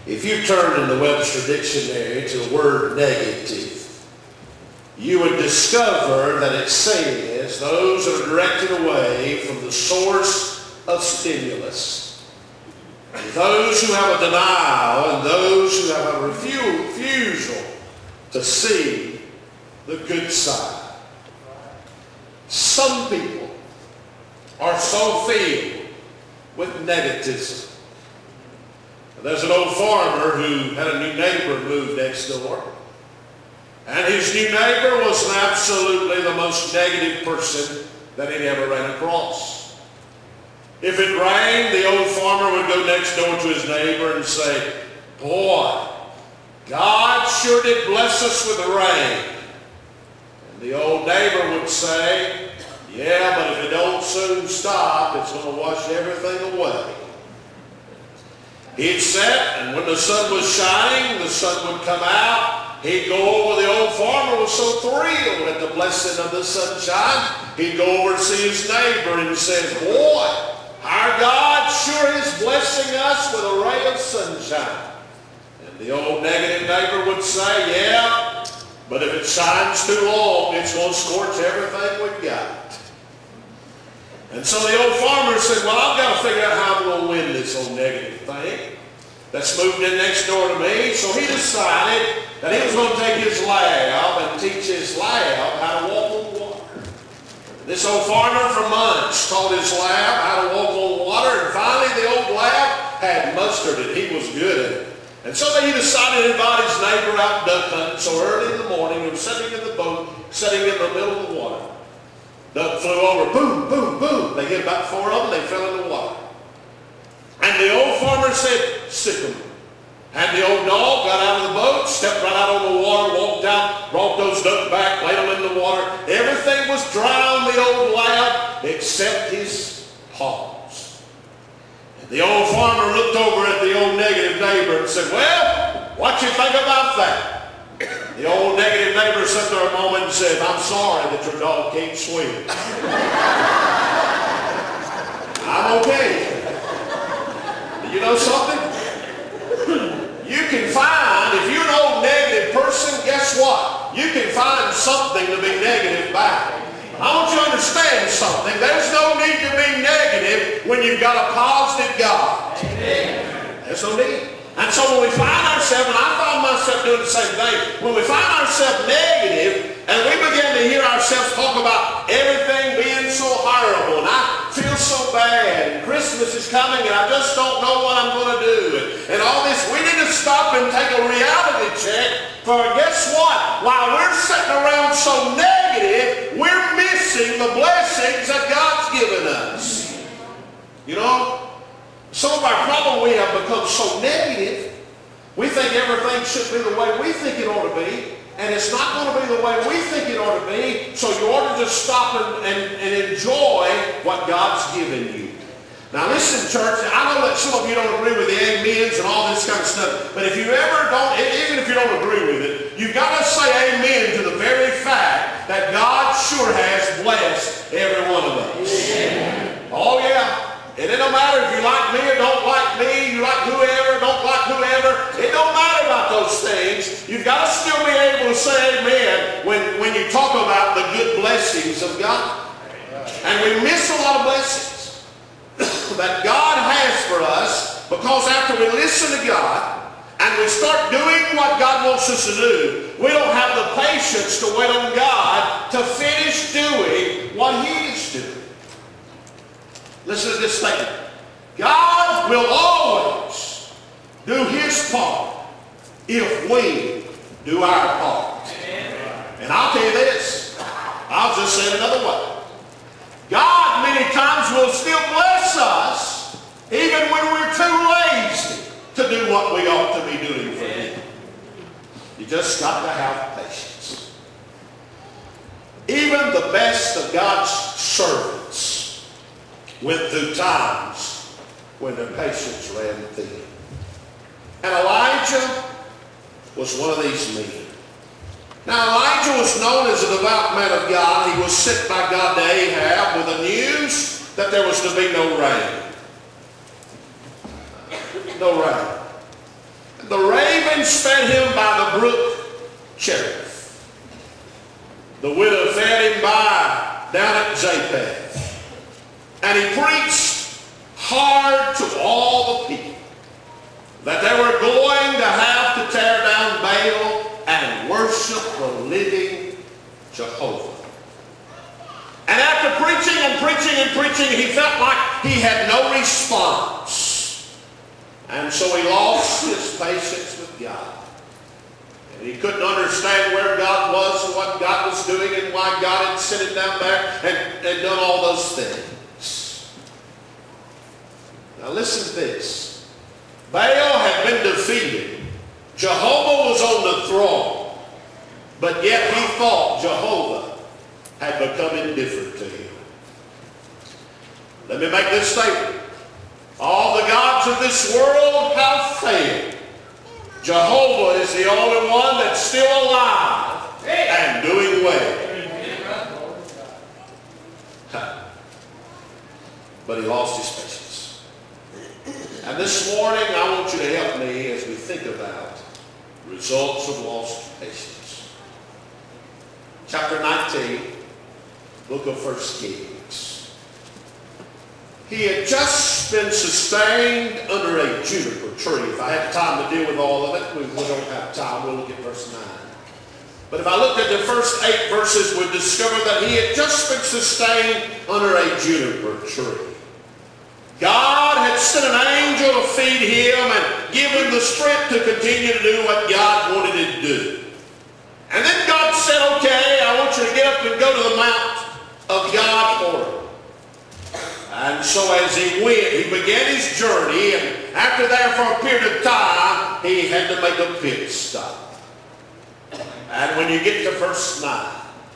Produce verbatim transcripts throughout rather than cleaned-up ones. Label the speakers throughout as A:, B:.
A: If you turn in the Webster Dictionary to the word negative, you would discover that it says those that are directed away from the source of stimulus, those who have a denial, and those who have a refusal to see the good side. Some people are so filled with negativism. There's an old farmer who had a new neighbor move next door. And his new neighbor was absolutely the most negative person that he'd ever ran across. If it rained, the old farmer would go next door to his neighbor and say, "Boy, God sure did bless us with the rain." And the old neighbor would say, "Yeah, but if it don't soon stop, it's going to wash everything away." He'd sit, and when the sun was shining, the sun would come out. He'd go over. The old farmer was so thrilled at the blessing of the sunshine. He'd go over and see his neighbor and said, "Boy, our God sure is blessing us with a ray of sunshine." And the old negative neighbor would say, "Yeah, but if it shines too long, it's going to scorch everything we've got." And so the old farmer said, "Well, I've got to figure out how I'm going to win this old negative thing that's moved in next door to me." So he decided that he was going to take his lab and teach his lab how to walk on water. This old farmer for months taught his lab how to walk on water, and finally the old lab had mustered it. He was good at it. And so he decided to invite his neighbor out duck hunting. So early in the morning, he was sitting in the boat, sitting in the middle of the water. Duck flew over, boom, boom, boom. They hit about four of them, they fell in the water. And the old farmer said, "Sick 'em." And the old dog got out of the boat, stepped right out on the water, walked out, brought those ducks back, laid them in the water. Everything was dry on the old lab except his paws. And the old farmer looked over at the old negative neighbor and said, "Well, what you think about that?" The old negative neighbor sat there a moment and said, "I'm sorry that your dog can't swim." "I'm okay." You know something? You can find, if you're an old negative person, guess what? You can find something to be negative about. I want you to understand something. There's no need to be negative when you've got a positive God. Amen. There's no need. And so when we find ourselves, and I find myself doing the same thing, when we find ourselves negative and we begin to hear ourselves talk about everything being so horrible, and I feel so bad, and Christmas is coming and I just don't know what I'm going to do, and, and all this, we need to stop and take a reality check. For guess what? While we're sitting around so negative, we're missing the blessings that God's given us. You know? Some of our problem, we have become so negative, we think everything should be the way we think it ought to be, and it's not going to be the way we think it ought to be, so you ought to just stop and, and, and enjoy what God's given you. Now listen, church, I know that some of you don't agree with the amens and all this kind of stuff, but if you ever don't, even if you don't agree with it, you've got to say amen to the very fact that God sure has blessed every one of us. Amen. Oh yeah. And it don't matter if you like me or don't like me, you like whoever, don't like whoever. It don't matter about those things. You've got to still be able to say amen when, when you talk about the good blessings of God. And we miss a lot of blessings that God has for us, because after we listen to God and we start doing what God wants us to do, we don't have the patience to wait on God to finish doing what He is doing. Listen to this statement. God will always do His part if we do our part. Amen. And I'll tell you this. I'll just say it another way. God many times will still bless us even when we're too lazy to do what we ought to be doing for Him. You just got to have patience. Even the best of God's servants went through times when their patience ran thin. And Elijah was one of these men. Now Elijah was known as a devout man of God. He was sent by God to Ahab with the news that there was to be no rain. No rain. The ravens fed him by the brook Cherith. The widow fed him by down at Japheth. And he preached hard to all the people that they were going to have to tear down Baal and worship the living Jehovah. And after preaching and preaching and preaching, he felt like he had no response. And so he lost his patience with God. And he couldn't understand where God was and what God was doing and why God had sent him down there and, and done all those things. Now listen to this. Baal had been defeated. Jehovah was on the throne. But yet he thought Jehovah had become indifferent to him. Let me make this statement. All the gods of this world have failed. Jehovah is the only one that's still alive and doing well. But he lost his patience. And this morning I want you to help me as we think about results of lost patience. Chapter nineteen, book of First Kings. He had just been sustained under a juniper tree. If I had time to deal with all of it, we, we don't have time. We'll look at verse nine. But if I looked at the first eight verses, we'd discover that he had just been sustained under a juniper tree. God had sent an angel to feed him and give him the strength to continue to do what God wanted him to do. And then God said, okay, I want you to get up and go to the mount of God for him. And so as he went, he began his journey, and after that, for a period of time, he had to make a pit stop. And when you get to verse nine,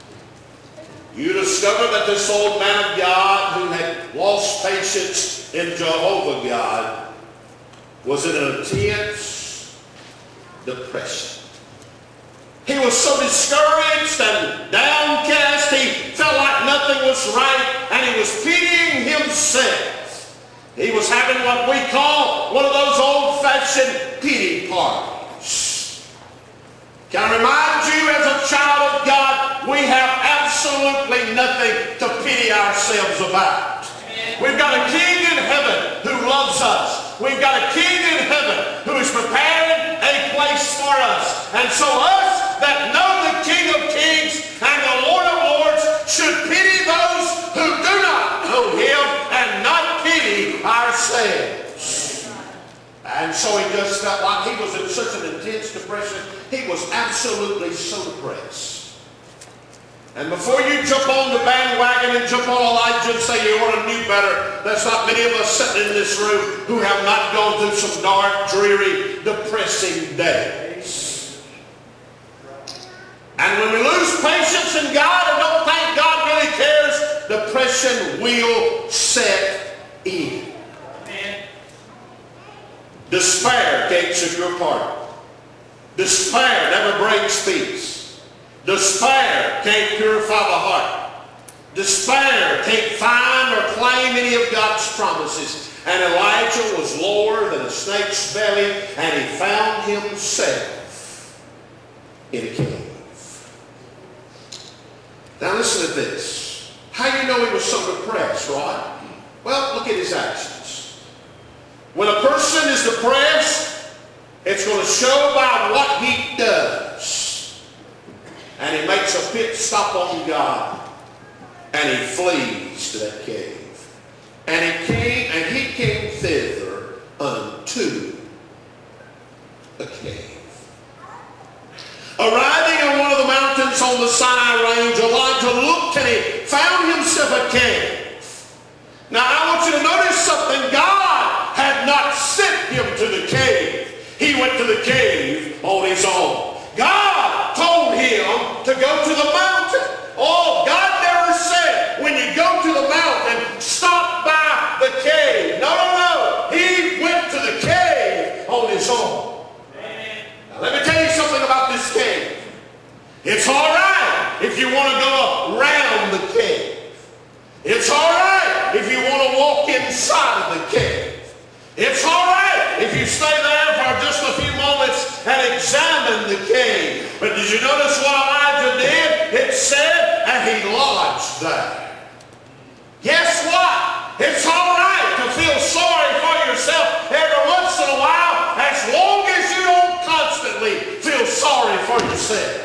A: you discover that this old man of God who had lost patience in Jehovah God was in an intense depression. He was so discouraged and downcast, he felt like nothing was right, and he was pitying himself. He was having what we call one of those old-fashioned pity parties. Can I remind you, as a child of God, we have absolutely nothing to pity ourselves about. We've got a King in heaven who loves us. We've got a King in heaven who is preparing a place for us. And so us that know the King of Kings and the Lord of Lords should pity those who do not know him and not pity ourselves. And so he just felt like he was in such an intense depression. He was absolutely so depressed. And before you jump on the bandwagon and jump on Elijah and say you ought to know better, there's not many of us sitting in this room who have not gone through some dark, dreary, depressing days. And when we lose patience in God and don't think God really cares, depression will set in. Despair can't secure pardon. Despair never brings peace. Despair can't purify the heart. Despair can't find or claim any of God's promises. And Elijah was lower than a snake's belly, and he found himself in a cave. Now listen to this. How do you know he was so depressed, right? Well, look at his actions. When a person is depressed, it's going to show by what he does. And he makes a pit stop on God. And he flees to that cave. And he came, and he came thither unto a cave. Arriving on one of the mountains on the Sinai range, Elijah looked and he found himself a cave. Now I want you to notice something. God had not sent him to the cave. He went to the cave on his own. God told him to go to the mountain. Oh, God never said when you go to the mountain, stop by the cave. No, no, no. He went to the cave on his own. Now, let me tell you something about this cave. It's all right if you want to go around the cave. It's all right if you want to walk inside of the cave. It's all right if you stay there for just a few moments the cave. But did you notice what Elijah did? It said, and he lodged there. Guess what? It's all right to feel sorry for yourself every once in a while, as long as you don't constantly feel sorry for yourself.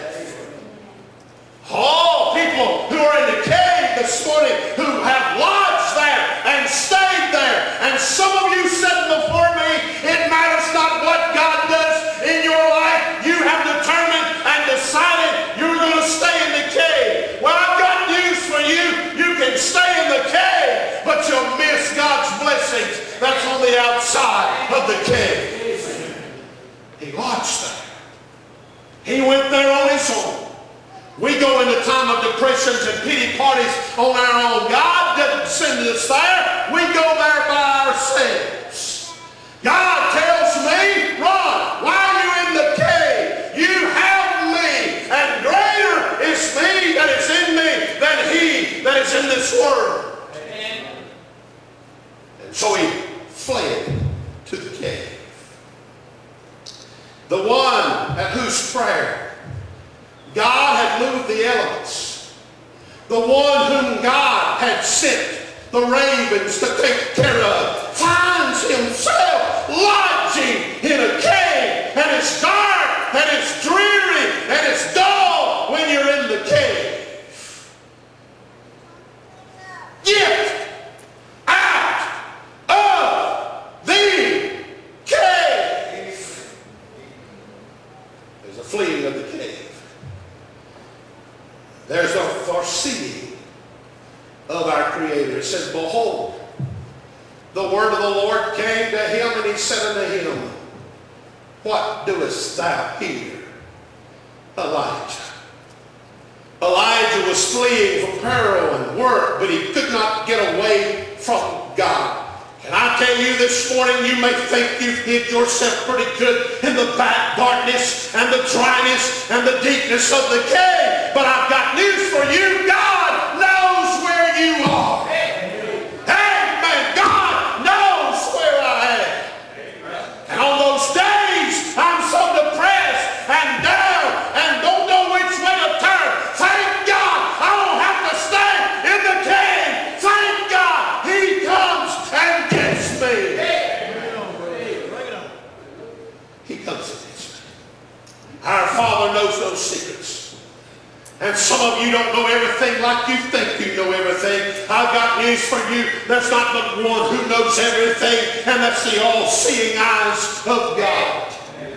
A: Oh, people who are in the cave this morning who have lodged there and stayed there, and some of you sitting before me, it matters not what God does in your life. You have determined and decided you're going to stay in the cave. Well, I've got news for you. You can stay in the cave, but you'll miss God's blessings that's on the outside of the cave. He lodged there. He went there on his own. We go into time of depressions and pity parties on our own. God didn't send us there. We go there by ourselves. God tells me, run. Why are you in the cave? You have me, and greater is me that is in me than he that is in this world. Amen. And so he fled to the cave. The one at whose prayer God had moved the elements. The one whom God had sent the ravens to take care of finds himself lodging in a cave. And it's dark, and it's dreary, and it's dull when you're in the cave. Get out of the cave. There's a fleeing of the cave. There's a foreseeing of our Creator. It says, behold, the word of the Lord came to him, and he said unto him, what doest thou here, Elijah? Elijah was fleeing from peril and work, but he could not get away from God. And I tell you this morning, you may think you've hid yourself pretty good in the back darkness and the dryness and the deepness of the cave. But I've got news for you. God knows where you are. Amen. God knows where I am. And on those days, I'm so depressed and down and don't know which way to turn. Thank God I don't have to stay in the cave. Thank God he comes and gets me. He comes and gets me. Our Father knows those secrets. And some of you don't know everything like you think you know everything. I've got news for you. There's not but one who knows everything, and that's the all-seeing eyes of God.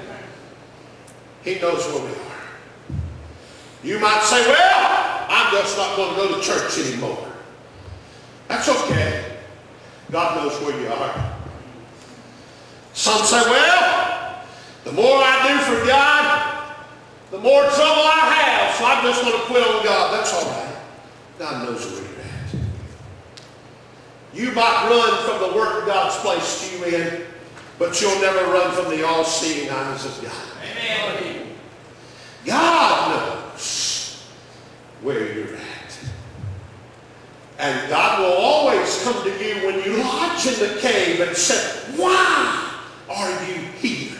A: He knows where we are. You might say, well, I'm just not going to go to church anymore. That's okay. God knows where you are. Some say, well, the more I do for God, the more trouble I have, so I'm just going to quit on God. That's all right. God knows where you're at. You might run from the work God's placed you in, but you'll never run from the all-seeing eyes of God. Amen. God knows where you're at. And God will always come to you when you lodge in the cave and say, why are you here?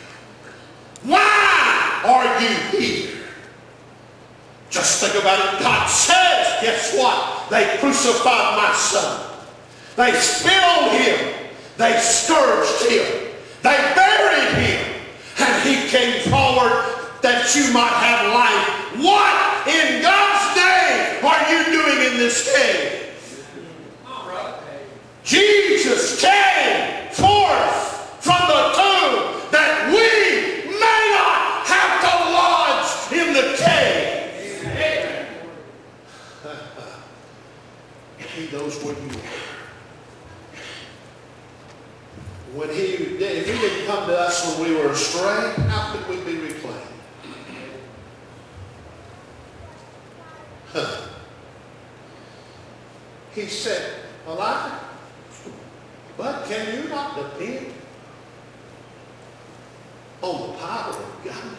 A: Why are you here? Just think about it. God says, guess what? They crucified my son. They spit on him. They scourged him. They buried him. And he came forward that you might have life. What in God's name are you doing in this cave? Jesus came forth from the tomb that we may not have to lodge in the cave. He knows where you are. When he, if he didn't come to us when we were astray, how could we be reclaimed? Huh. He said, Elijah, but can you not depend on the power of God?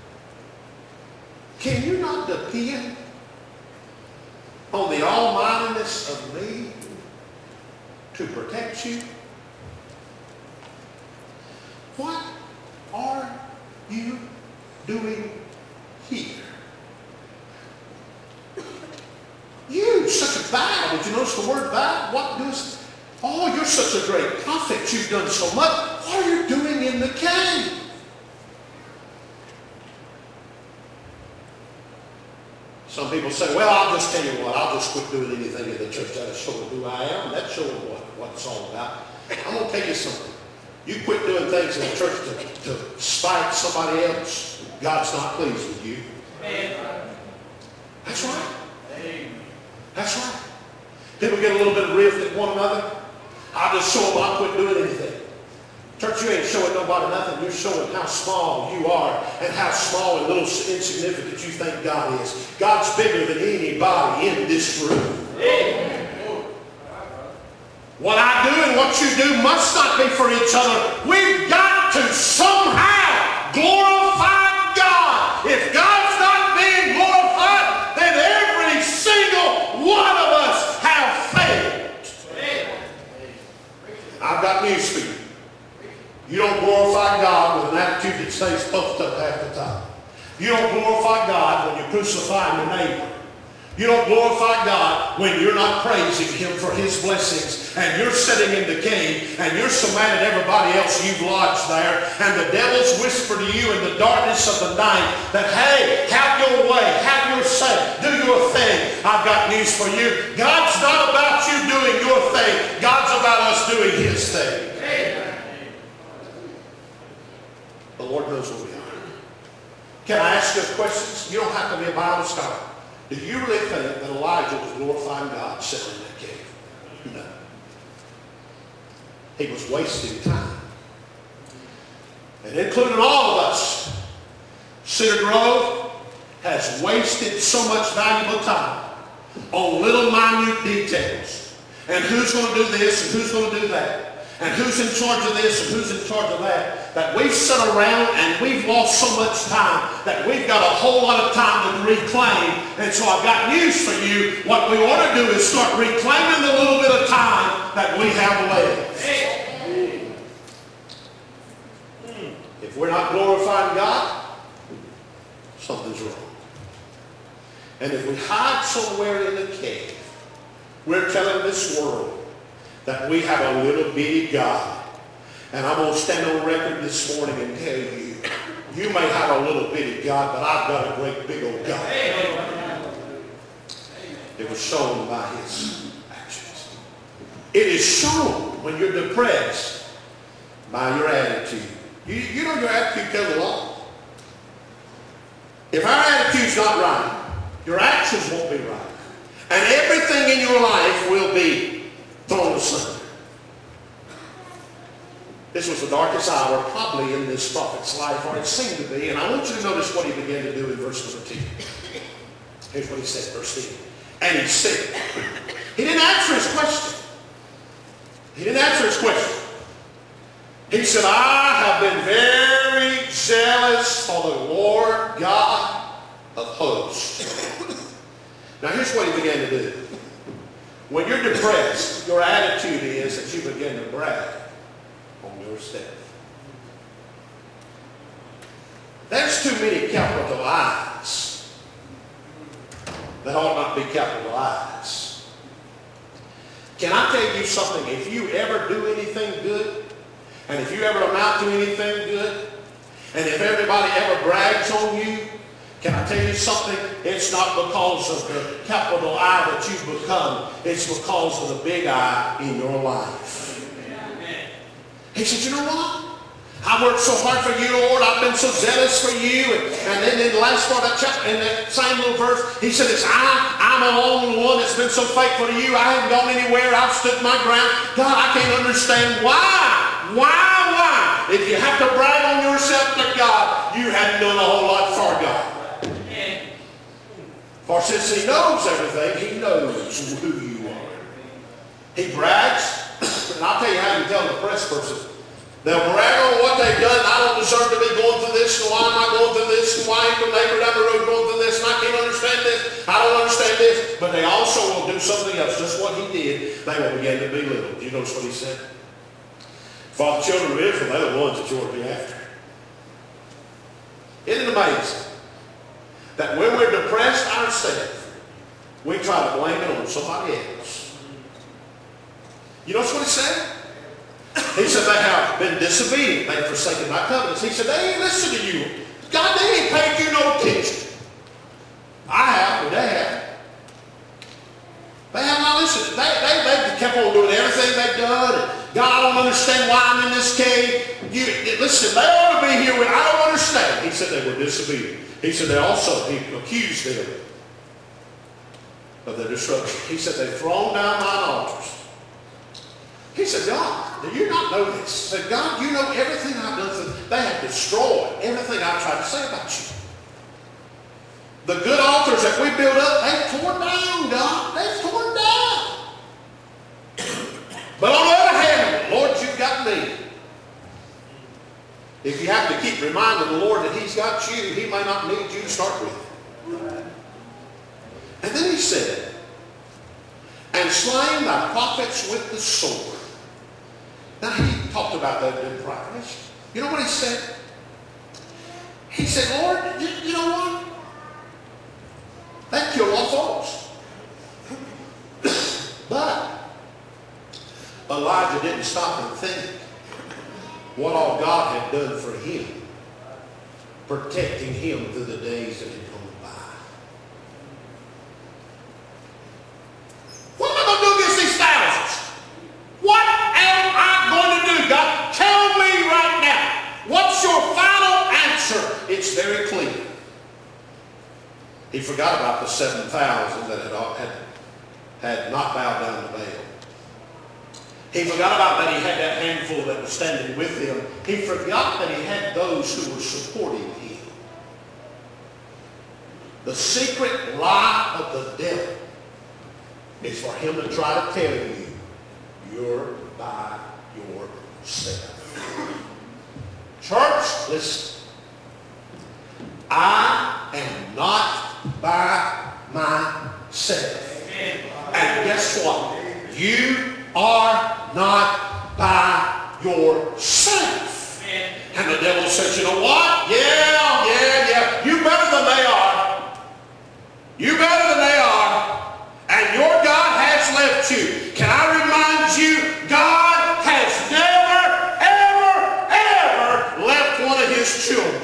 A: Can you not depend on the almightiness of me to protect you? What are you doing here? You, such a thou. Did you notice the word thou? What doest? Oh, you're such a great prophet. You've done so much. What are you doing in the cave? Some people say, well, I'll just tell you what. I'll just quit doing anything in the church. That'll show who I am. That's showing what, what it's all about. I'm going to tell you something. You quit doing things in the church to, to spite somebody else. God's not pleased with you. Amen. That's right. Amen. That's right. People get a little bit of rift at one another. I'll just show them I'll quit doing anything. Church, you ain't showing nobody nothing. You're showing how small you are and how small and little insignificant you think God is. God's bigger than anybody in this room. Amen. What I do and what you do must not be for each other. We've got to somehow glorify God. If God's not being glorified, then every single one of us have failed. I've got news for you. You don't glorify God with an attitude that stays puffed up half the time. You don't glorify God when you're crucifying your neighbor. You don't glorify God when you're not praising Him for His blessings and you're sitting in the cave and you're so mad at everybody else you've lodged there and the devil's whisper to you in the darkness of the night that, hey, have your way, have your say, do your thing. I've got news for you. God's not about you doing your thing. God's about us doing His thing. Amen. The Lord knows where we are. Can I ask you questions? You don't have to be a Bible scholar. Do you really think that Elijah was glorifying God sitting in that cave? No. He was wasting time. And including all of us, Cedar Grove has wasted so much valuable time on little minute details. And who's going to do this and who's going to do that. And who's in charge of this and who's in charge of that, that we've sat around and we've lost so much time that we've got a whole lot of time to reclaim. And so I've got news for you. What we ought to do is start reclaiming the little bit of time that we have left. If we're not glorifying God, something's wrong. And if we hide somewhere in the cave, we're telling this world that we have a little bitty God. And I'm going to stand on record this morning and tell you, you may have a little bitty God, but I've got a great big old God. It was shown by His actions. It is shown when you're depressed by your attitude. You, you know your attitude tells a lot. If our attitude's not right, your actions won't be right. And everything in your life will be thrown asunder. This was the darkest hour probably in this prophet's life, or it seemed to be. And I want you to notice what he began to do in verse number ten. Here's what he said, verse ten. And he said, he didn't answer his question. He didn't answer his question. He said, I have been very zealous for the Lord God of hosts. Now here's what he began to do. When you're depressed, your attitude is that you begin to brag on yourself. There's too many capital I's that ought not be capital I's. Can I tell you something? If you ever do anything good, and if you ever amount to anything good, and if everybody ever brags on you, can I tell you something? It's not because of the capital I that you've become. It's because of the big I in your life. Amen. He said, you know what? I worked so hard for you, Lord. I've been so zealous for you. And, and then in the last part of that chapter, in that same little verse, he said, it's I, I'm alone, the one that's been so faithful to you. I haven't gone anywhere. I've stood my ground. God, I can't understand why. Why, why? If you have to brag on yourself to God, you haven't done a whole lot for God. For since he knows everything, he knows who you are. He brags, and I'll tell you how you tell a depressed person. They'll brag on what they've done. I don't deserve to be going through this, and why am I going through this, and why ain't the neighbor down the road going through this, and I can't understand this, I don't understand this. But they also will do something else, just what he did. They will begin to belittle. Do you notice what he said? For the children of Israel, they're the ones that you ought to be after. Isn't it amazing that when we're depressed ourselves, we try to blame it on somebody else? You know what he said? He said they have been disobedient. They have forsaken my covenants. He said they ain't listened to you. God, they ain't paid you no attention. I have, but they have. They have not listened. They, they, they kept on doing everything they've done. And God, I don't understand why I'm in this cave. You, listen, they ought to be here when I don't understand. He said they were disobedient. He said they also, he accused them of their destruction. He said they've thrown down mine altars. He said, God, do you not know this? He said, God, you know everything I've done for them. They have destroyed everything I've tried to say about you. The good altars that we built up, they've torn down, God. They've torn down. But on the other hand, Lord, you've got me. If you have to keep reminding the Lord that he's got you, he may not need you to start with. And then he said, and slain thy prophets with the sword. Now he talked about that in private. You know what he said? He said, Lord, you, you know what? That killed our folks. But Elijah didn't stop and think what all God had done for him, protecting him through the days that had gone by. What am I going to do against these thousands? What am I going to do? God, tell me right now. What's your final answer? It's very clear. He forgot about the seven thousand that had, had, had not bowed down to Baal. He forgot about that he had that handful that was standing with him. He forgot that he had those who were supporting him. The secret lie of the devil is for him to try to tell you, you're by yourself. Church, listen. I am not by myself. And guess what? You are not by yourself. And the devil says, you know what? Yeah, yeah, yeah. You better than they are. You better than they are. And your God has left you. Can I remind you, God has never, ever, ever left one of his children.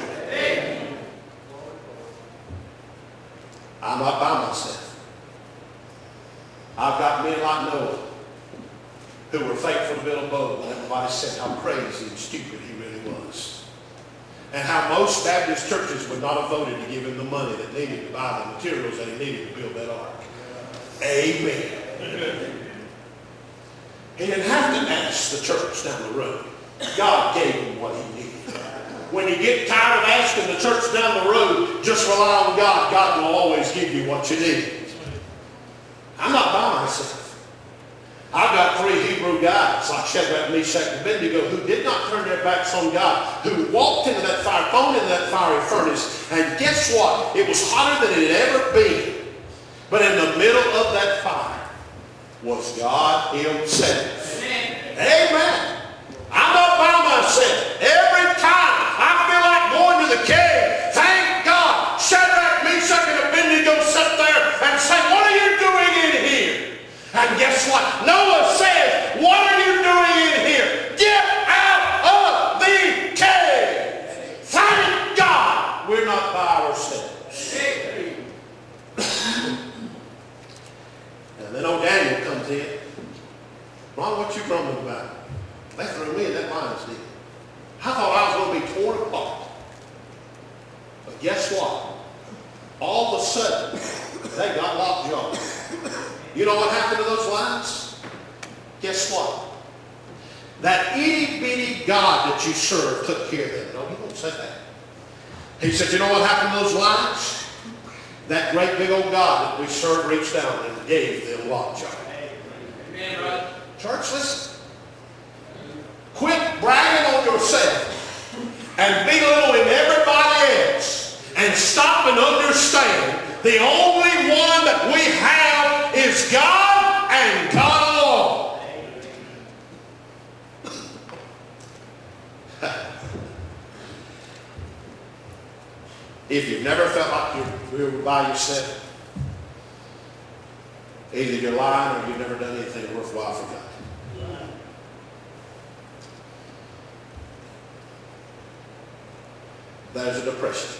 A: I'm not by myself. I've got men like Noah who were faithful to build a boat, and everybody said how crazy and stupid he really was. And how most Baptist churches would not have voted to give him the money that needed to buy the materials that he needed to build that ark. Amen. Amen. He didn't have to ask the church down the road. God gave him what he needed. When you get tired of asking the church down the road, just rely on God. God will always give you what you need. I'm not by myself. I've got three Hebrew guys like Shadrach, Meshach, and Abednego who did not turn their backs on God, who walked into that fire, thrown into that fiery furnace, and guess what? It was hotter than it had ever been. But in the middle of that fire was God himself. Amen. Amen. I'm not by myself. Every time I feel like going to the cave, thank God, Shadrach, Meshach, and Abednego sat there and say, what are you doing in here? And guess what? Noah says, what are you doing in here? Get out of the cave. Thank God we're not by ourselves. And then old Daniel comes in. Ron, what you grumbling about? They threw me in that lion's den. I thought I was going to be torn apart. But guess what? All of a sudden, they got lockjaw. You know what happened to those lions? Guess what? That itty-bitty God that you serve took care of them. No, he won't say that. He said, you know what happened to those lions? That great big old God that we serve reached down and gave them lockjaw. Amen, right? Church, listen. Quit bragging on yourself and belittling everybody else and stop and understand the only one that we have is God and God alone. If you've never felt like you're, you're by yourself, either you're lying or you've never done anything worthwhile for God. There's a depression.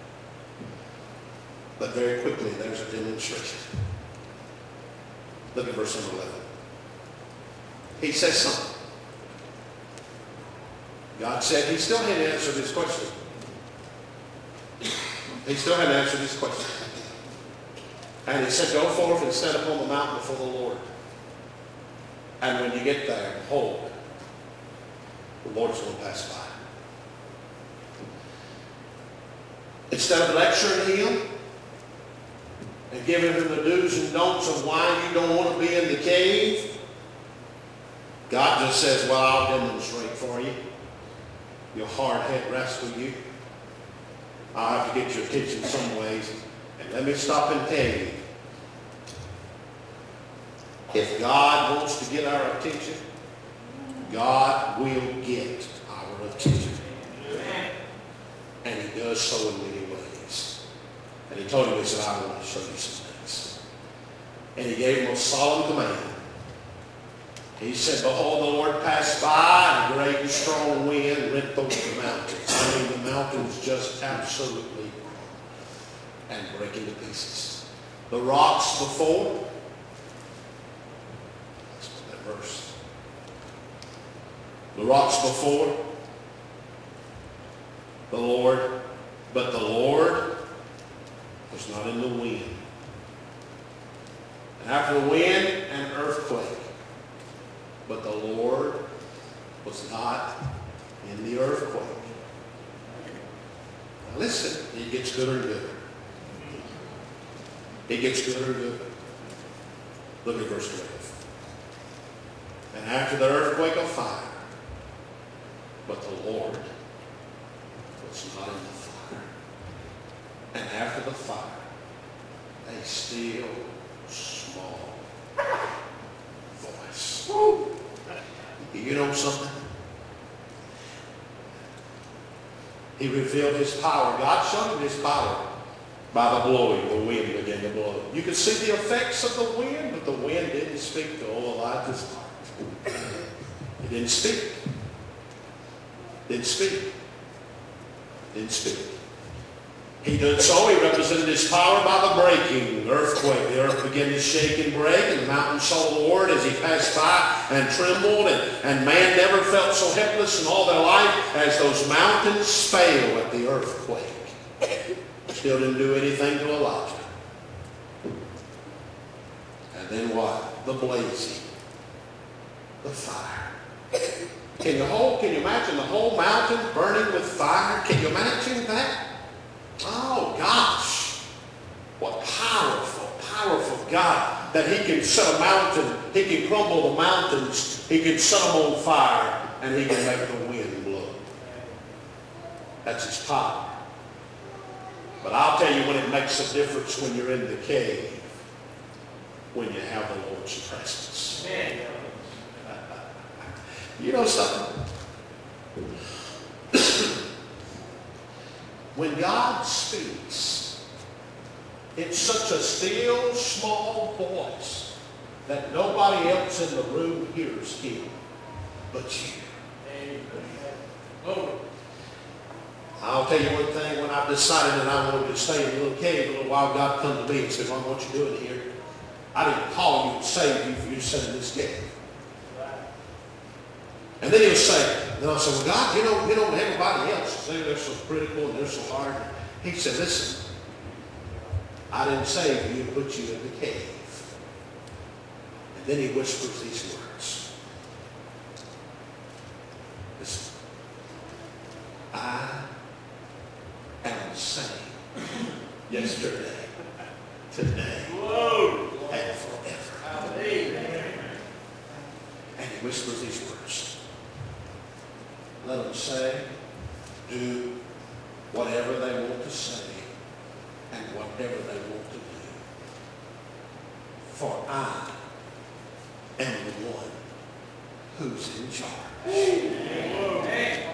A: But very quickly, there's a demonstration. Look at verse number eleven. He says something. God said he still hadn't answered his question. He still hadn't answered his question. And he said, go forth and stand upon the mountain before the Lord. And when you get there, behold, the Lord's going to pass by. Instead of lecturing him and giving him the do's and don'ts of why you don't want to be in the cave, God just says, well, I'll demonstrate for you. Your hard head rests with you. I'll have to get your attention some ways. And let me stop and tell you, if God wants to get our attention, God will get our attention. And he does so in many ways. And he told him, he said, I want to show you some things. And he gave him a solemn command. He said, behold, the Lord passed by, and a great and strong wind rent over the mountains. I mean, the mountains just absolutely and break into pieces. The rocks before, that's that verse. The rocks before, the Lord, but the Lord was not in the wind. And after the wind, an earthquake. But the Lord was not in the earthquake. Now listen, it gets gooder and gooder. It gets gooder and gooder. Look at verse twelve. And after the earthquake of fire, but the Lord was not in the fire. And after the fire, a still small voice. Woo. You know something? He revealed his power. God showed him his power by the blowing. The wind began to blow. You could see the effects of the wind, but the wind didn't speak to old Elijah's heart. It didn't speak. Didn't speak. Didn't speak. He did so. He represented his power by the breaking earthquake. The earth began to shake and break, and the mountain saw the Lord as he passed by and trembled. And, and man never felt so helpless in all their life as those mountains fail at the earthquake. Still didn't do anything to Elijah. And then what? The blazing. The fire. Can you hold, can you imagine the whole mountain burning with fire? Can you imagine that? Oh gosh, what powerful, powerful God that he can set a mountain, he can crumble the mountains, he can set them on fire, and he can make the wind blow. That's his power. But I'll tell you when it makes a difference when you're in the cave, when you have the Lord's presence. You know something? When God speaks, it's such a still, small voice that nobody else in the room hears him but you. Oh. I'll tell you one thing, when I decided that I wanted to stay in a little cave, a little while, God come to me and said, "Well, what you doing here? I didn't call you and save you for you to sit in this cave." And then he'll say, then I'll say, "Well, God, you know, you know, everybody else say they're so critical and they're so hard." He said, "Listen, I didn't save you to put you in the cave." And then he whispers these words. Listen, I am the same yesterday, today, Whoa. and forever. Amen. And he whispers these words. Let them say, do whatever they want to say and whatever they want to do. For I am the one who's in charge. Amen.